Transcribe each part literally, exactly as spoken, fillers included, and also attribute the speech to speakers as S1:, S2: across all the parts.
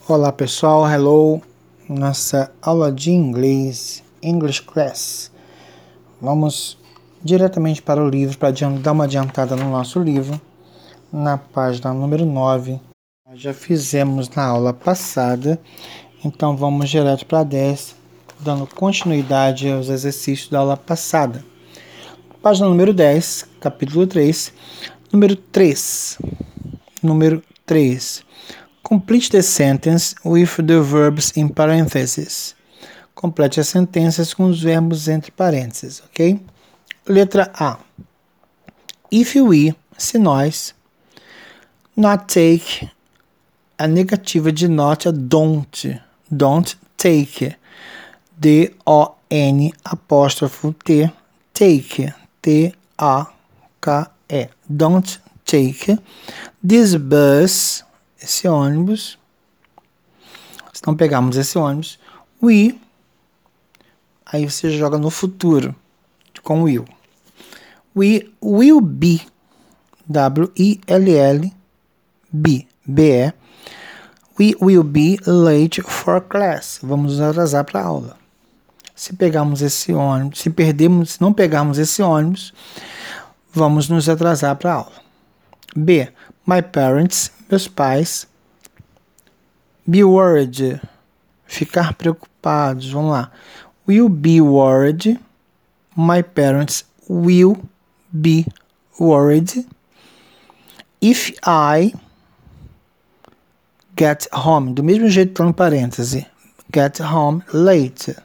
S1: Olá pessoal, hello, nossa aula de inglês, English Class. Vamos diretamente para o livro, para dar uma adiantada no nosso livro, na página número nove. Nós já fizemos na aula passada, então vamos direto para dez, dando continuidade aos exercícios da aula passada. Página número dez, capítulo três, número três, número três. Complete the sentence with the verbs in parentheses. Complete as sentenças com os verbos entre parênteses, ok? Letra A. If we, se nós, not take, a negativa de not é don't, don't take, D O N apóstrofo T, take, T A K E, don't take, this bus, esse ônibus, se não pegarmos esse ônibus, we, aí você joga no futuro, com will. We will be, W I L L, be, B E, we will be late for class, vamos nos atrasar para a aula. Se pegarmos esse ônibus, se perdermos, se não pegarmos esse ônibus, vamos nos atrasar para a aula. B, my parents, meus pais, be worried, ficar preocupados, vamos lá. Will be worried, my parents will be worried, if I get home, do mesmo jeito que está no parêntese, get home late.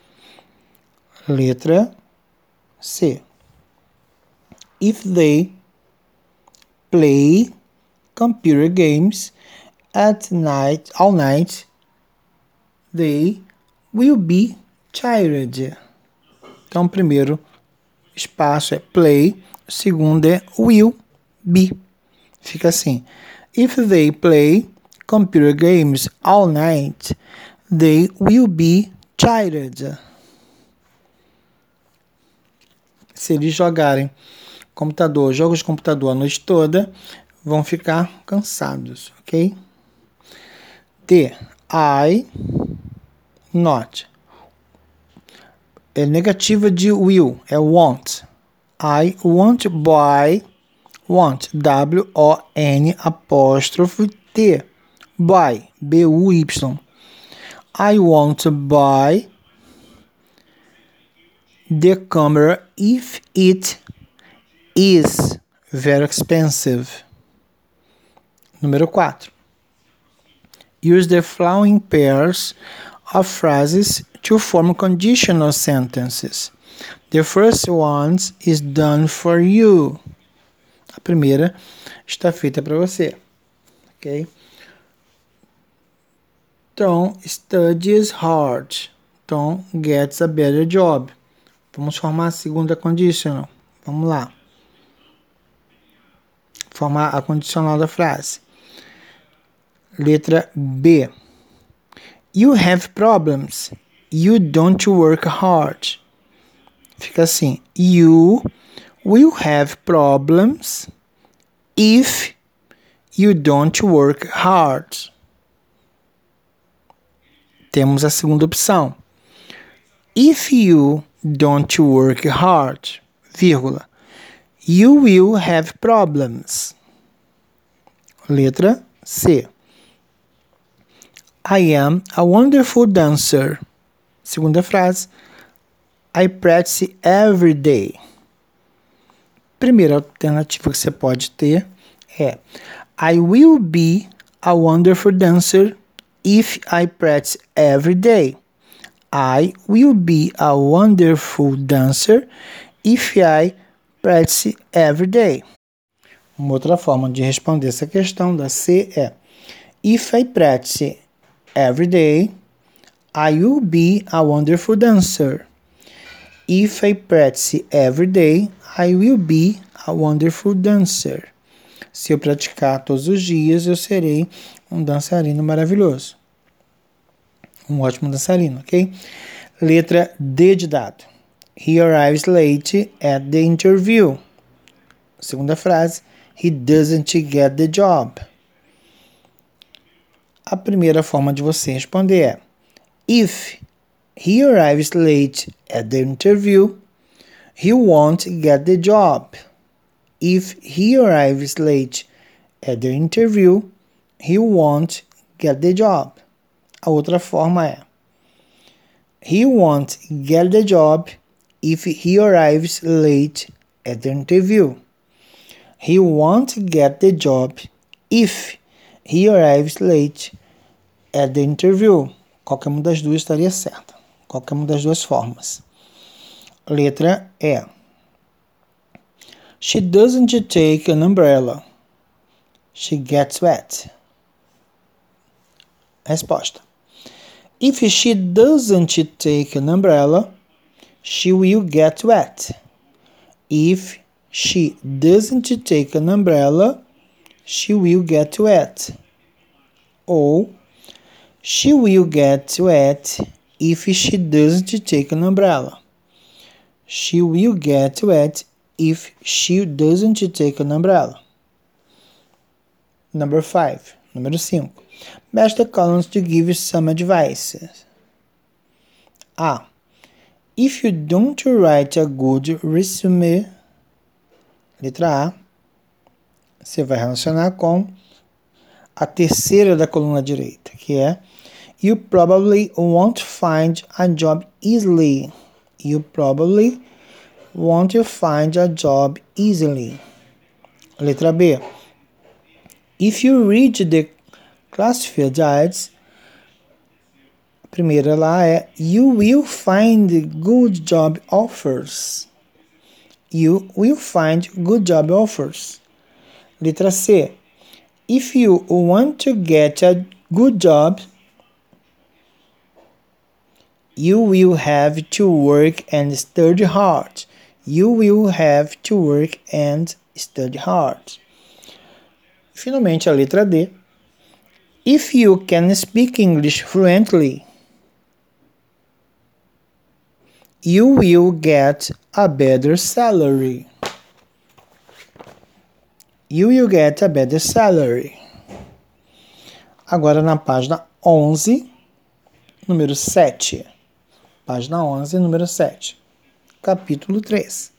S1: Letra C. If they play computer games at night, all night, they will be tired. Então, o primeiro espaço é play, o segundo é will be. Fica assim. If they play computer games all night, they will be tired. Se eles jogarem computador, jogos de computador a noite toda, vão ficar cansados, ok? D. I not. É negativa de will, é want. I want buy, want, W O N apóstrofo T, buy, B U Y. I want to buy the camera if it is very expensive. Número quatro. Use the following pairs of phrases to form conditional sentences. The first one is done for you. A primeira está feita para você. Ok? Tom studies hard. Tom gets a better job. Vamos formar a segunda conditional. Vamos lá. Formar a condicional da frase. Letra B. You have problems. You don't work hard. Fica assim. You will have problems if you don't work hard. Temos a segunda opção. If you don't work hard, vírgula, you will have problems. Letra C. I am a wonderful dancer. Segunda frase. I practice every day. Primeira alternativa que você pode ter é I will be a wonderful dancer if I practice every day. I will be a wonderful dancer if I practice every day. Uma outra forma de responder essa questão da C é If I practice every day, I will be a wonderful dancer. If I practice every day, I will be a wonderful dancer. Se eu praticar todos os dias, eu serei um dançarino maravilhoso. Um ótimo dançarino, ok? Letra D de dado. He arrives late at the interview. Segunda frase. He doesn't get the job. A primeira forma de você responder é: If he arrives late at the interview, he won't get the job. If he arrives late at the interview, he won't get the job. A outra forma é: He won't get the job if he arrives late at the interview. He won't get the job if he arrives late at the interview. Qualquer uma das duas estaria certa. Qualquer uma das duas formas. Letra E. She doesn't take an umbrella. She gets wet. Resposta. If she doesn't take an umbrella, she will get wet. If she doesn't take an umbrella, she will get wet. Ou, she will get wet if she doesn't take an umbrella. She will get wet if she doesn't take an umbrella. Number five. Número cinco. Match the columns to give you some advice. A. If you don't write a good resume, letra A, você vai relacionar com a terceira da coluna direita, que é You probably won't find a job easily. You probably won't find a job easily. Letra B. If you read the classified ads, a primeira lá é You will find good job offers. You will find good job offers. Letra C. If you want to get a good job, you will have to work and study hard. You will have to work and study hard. Finalmente, a letra D. If you can speak English fluently, you will get a better salary. You will get a better salary. Agora na página onze, número sete. Página onze, número sete. Capítulo três.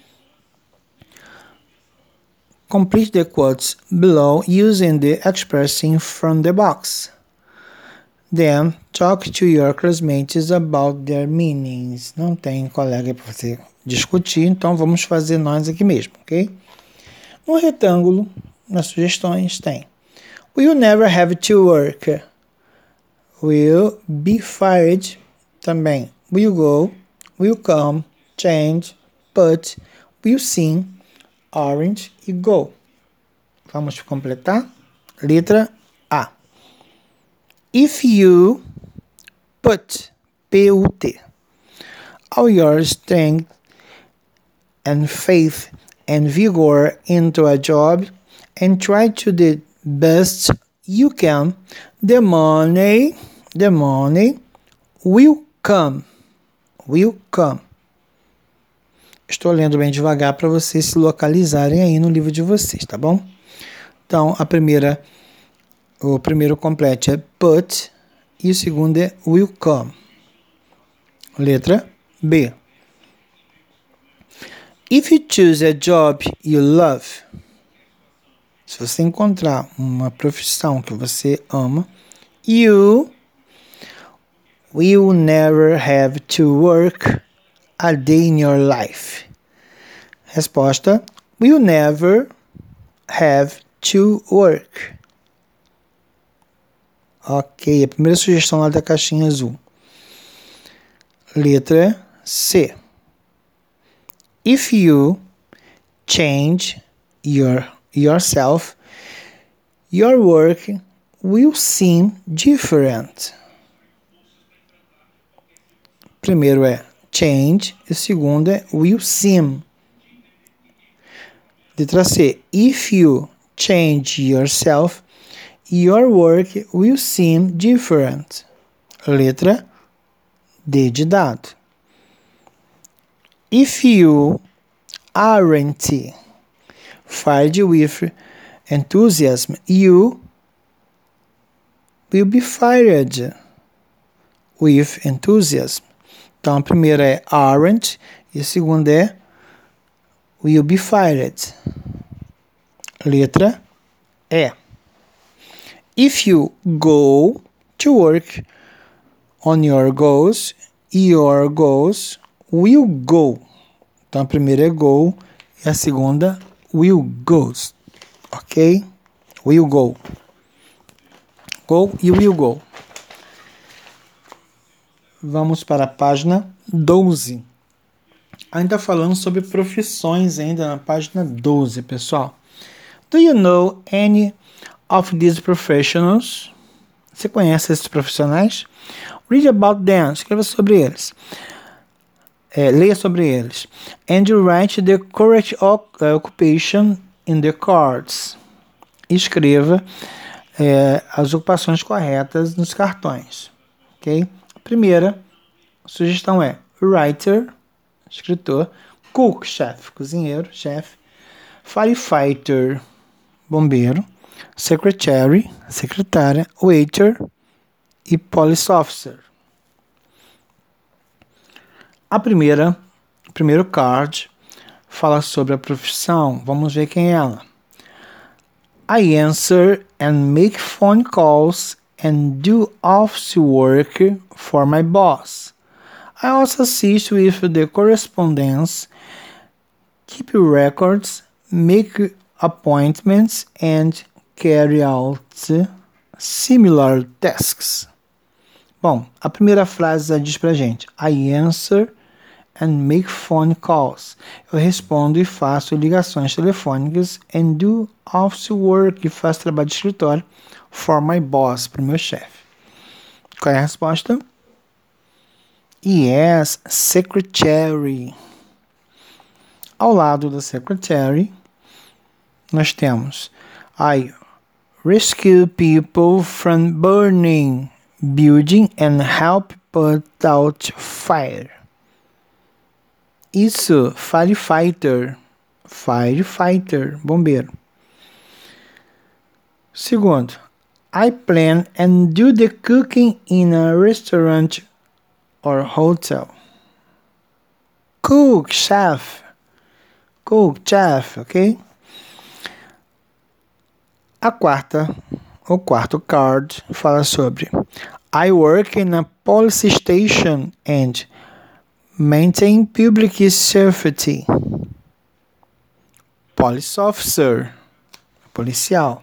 S1: Complete the quotes below using the expression from the box. Then, talk to your classmates about their meanings. Não tem colega para você discutir, então vamos fazer nós aqui mesmo, ok? No retângulo, nas sugestões, tem Will never have to work. Will be fired. Também will go, will come, change, put, will sing, orange e go. Vamos completar? Letra A. If you put, P U T, all your strength and faith and vigor into a job and try to the best you can, the money, the money will come. Will come. Estou lendo bem devagar para vocês se localizarem aí no livro de vocês, tá bom? Então, a primeira, o primeiro complete é put e o segundo é will come. Letra B. If you choose a job you love, se você encontrar uma profissão que você ama, you will never have to work a day in your life. Resposta: will never have to work. Ok, a primeira sugestão lá da caixinha azul. Letra C. If you change your yourself, your work will seem different. Primeiro é change, e o segundo é will seem. Letra C. If you change yourself, your work will seem different. Letra D de dado. If you aren't fired with enthusiasm, you will be fired with enthusiasm. Então, a primeira é aren't e a segunda é will be fired. Letra E. If you go to work on your goals, your goals will go. Então, a primeira é go e a segunda will goes. Ok? Will go. Go e will go. Vamos para a página doze. Ainda falando sobre profissões, ainda na página doze, pessoal. Do you know any of these professionals? Você conhece esses profissionais? Read about them. Escreva sobre eles. É, leia sobre eles. And write the correct occupation in the cards. Escreva é, as ocupações corretas nos cartões. Ok? A primeira sugestão é writer, escritor, cook, chefe, cozinheiro, chefe, firefighter, bombeiro, secretary, secretária, waiter e police officer. A primeira, o primeiro card fala sobre a profissão. Vamos ver quem é ela. I answer and make phone calls and do office work for my boss. I also assist with the correspondence, keep records, make appointments, and carry out similar tasks. Bom, a primeira frase diz pra gente: I answer and make phone calls. Eu respondo e faço ligações telefônicas and do office work, e faço trabalho de escritório for my boss, para o meu chefe. Qual é a resposta? Yes, secretary. Ao lado da secretary, nós temos I rescue people from burning building and help put out fire. Isso, firefighter. Firefighter, bombeiro. Segundo, I plan and do the cooking in a restaurant or hotel. Cook, chef. Cook, chef, ok? A quarta, o quarto card fala sobre I work in a police station and maintain public safety. Police officer, policial.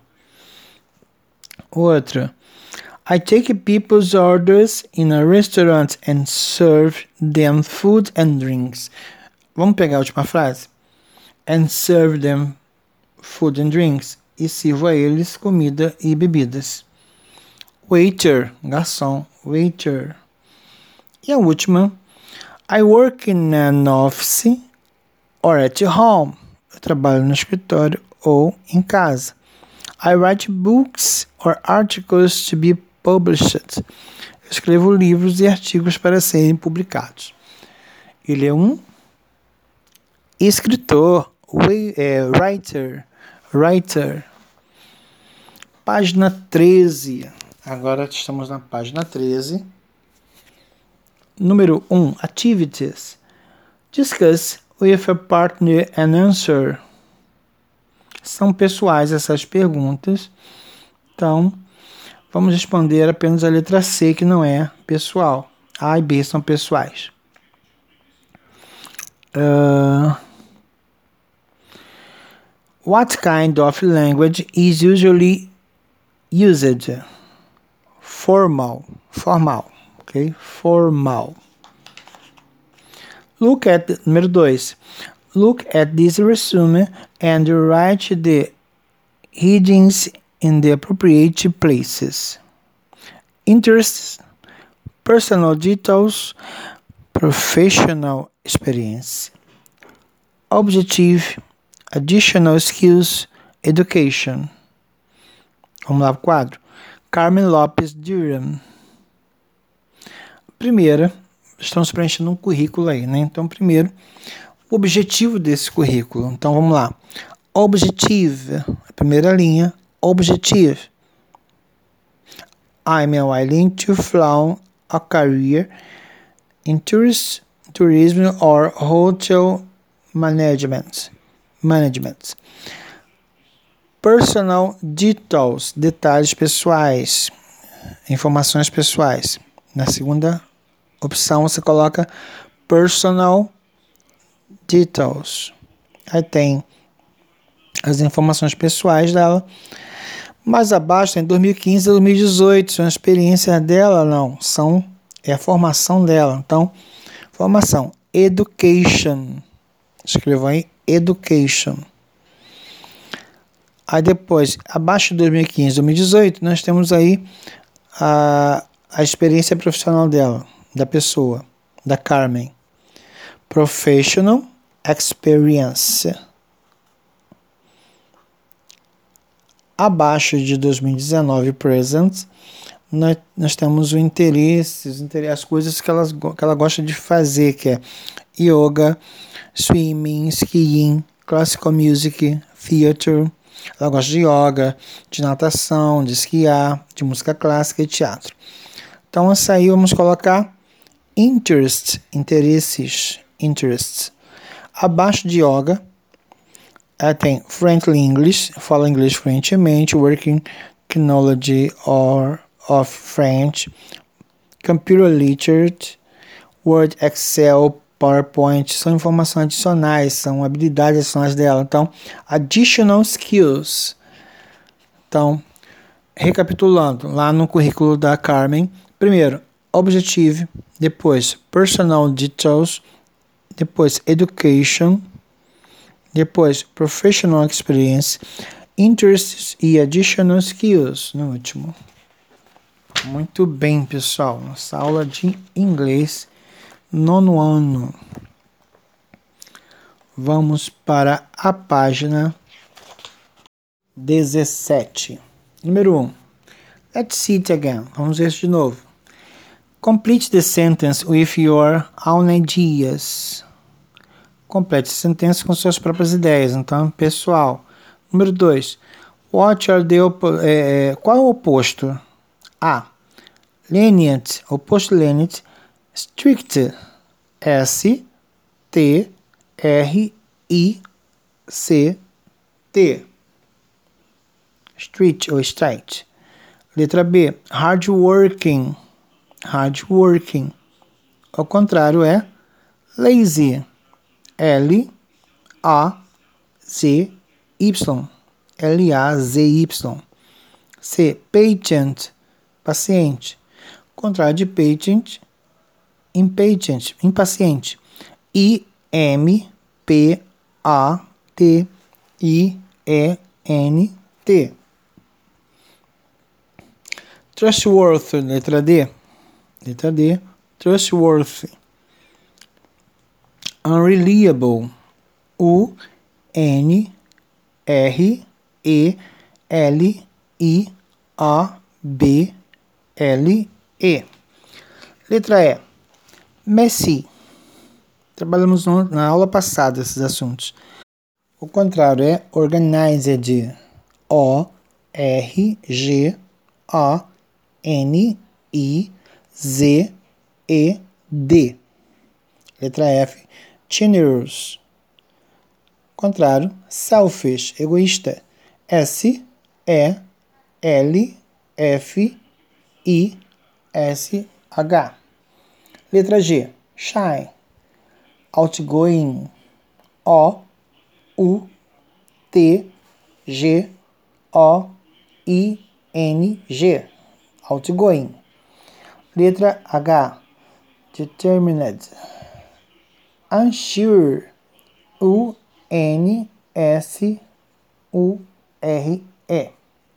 S1: Outro, I take people's orders in a restaurant and serve them food and drinks. Vamos pegar a última frase? And serve them food and drinks. E sirvo a eles comida e bebidas. Waiter, garçom, waiter. E a última, I work in an office or at home. Eu trabalho no escritório ou em casa. I write books or articles to be published. Eu escrevo livros e artigos para serem publicados. Ele é um escritor, é, writer, writer. Página treze. Agora estamos na página treze. Número um, activities. Discuss with a partner and answer. São pessoais essas perguntas. Então, vamos responder apenas a letra C, que não é pessoal. A e B são pessoais. Uh, what kind of language is usually used? Formal. Formal. Ok? Formal. Look at, número dois. Look at this resume and write the headings in the appropriate places. Interests, personal details, professional experience. Objective, additional skills, education. Vamos lá para o quadro. Carmen Lopes Durham. Primeira, estamos preenchendo um currículo aí, né? Então, primeiro, o objetivo desse currículo. Então, vamos lá. Objective, a primeira linha, objective. I'm willing to follow a career in tourist, tourism or hotel management. management. Personal details, detalhes pessoais, informações pessoais. Na segunda opção você coloca personal details. Aí tem as informações pessoais dela. Mais abaixo tem dois mil e quinze a dois mil e dezoito, são as experiências dela, não, são, é a formação dela. Então, formação, education, escrevam aí, education. Aí depois, abaixo de dois mil e quinze a dois mil e dezoito, nós temos aí a, a experiência profissional dela, da pessoa, da Carmen. Professional experience. Abaixo de dois mil e dezenove, present, nós, nós temos o interesse, os interesses, as coisas que, elas, que ela gosta de fazer, que é yoga, swimming, skiing, classical music, theater. Ela gosta de yoga, de natação, de esquiar, de música clássica e teatro. Então, essa aí vamos colocar interest, interesses, interests. Abaixo de yoga, ela tem friendly English, fala inglês fluentemente, working knowledge or of French, computer literate, Word, Excel, PowerPoint, são informações adicionais, são habilidades adicionais dela. Então, additional skills. Então, recapitulando, lá no currículo da Carmen, primeiro, objective, depois, personal details, depois, education, depois, professional experience, interests e additional skills, no último. Muito bem, pessoal, nossa aula de inglês nono ano. Vamos para a página dezessete. Número um. Let's see it again. Vamos ver isso de novo. Complete the sentence with your own ideas. Complete a sentença com suas próprias ideias. Então, pessoal. Número dois. What are the op- é, qual é o oposto? A. Lenient. Oposto lenient. Strict. S T R I C T. Street ou straight. Letra B. Hardworking. Hardworking. Ao contrário é lazy. L A Z Y. L A Z Y. C. Patient. Paciente. Ao contrário de patient, impatient, impaciente. I M P A T I E N T. Trustworthy, letra D. Letra D, trustworthy. Unreliable. U N R E L I A B L E. Letra E. Messy. Trabalhamos no, na aula passada esses assuntos. O contrário é organized. O R G A N I Z E D. Letra F. Generous. Contrário, selfish, egoísta. S E L F I S H. Letra G. Shy. Outgoing. O U T G O I N G. Outgoing. Letra H. Determined. Unsure. U N S U R E.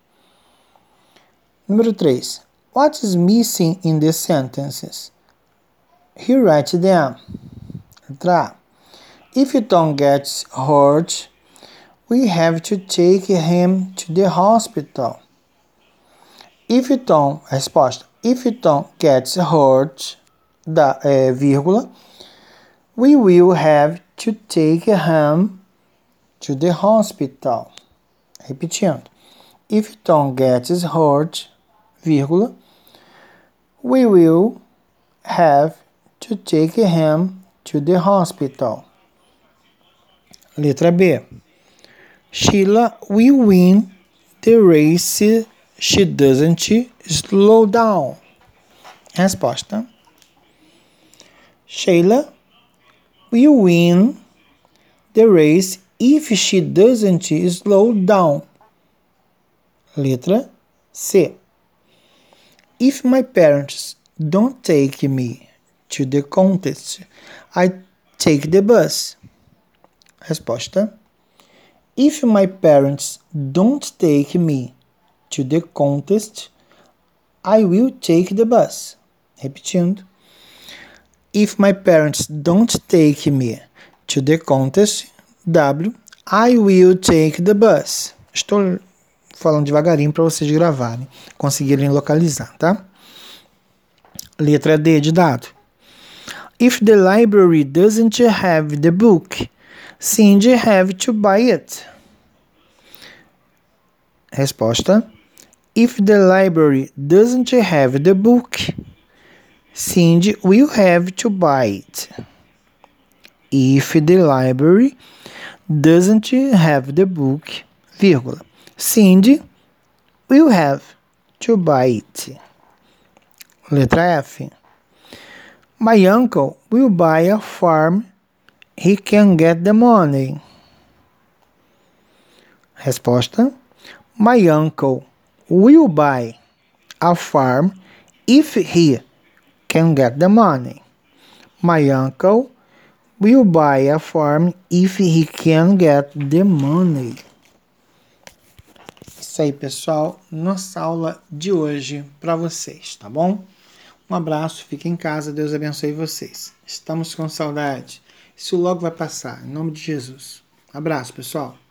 S1: Número três. What is missing in the sentences? Here write them. Letra A. If Tom gets hurt, we have to take him to the hospital. If Tom, resposta. If Tom gets hurt, da, é, vírgula, we will have to take him to the hospital. Repetindo. If Tom gets hurt, vírgula, We will have to take him to the hospital. Letra B. Sheila will win the race. She doesn't slow down. Resposta. Sheila will win the race if she doesn't slow down. Letra C. If my parents don't take me to the contest, I take the bus. Resposta. If my parents don't take me to the contest, I will take the bus. Repetindo. If my parents don't take me to the contest, W, I will take the bus. Estou falando devagarinho para vocês gravarem, conseguirem localizar, tá? Letra D de dado. If the library doesn't have the book, Cindy have to buy it. Resposta. If the library doesn't have the book, Cindy will have to buy it. If the library doesn't have the book, vírgula, Cindy will have to buy it. Letra F. My uncle will buy a farm. He can get the money. Resposta. My uncle will buy a farm if he can get the money. My uncle will buy a farm if he can get the money. Isso aí, pessoal, nossa aula de hoje para vocês, tá bom? Um abraço, fiquem em casa, Deus abençoe vocês. Estamos com saudade. Isso logo vai passar, em nome de Jesus. Abraço, pessoal.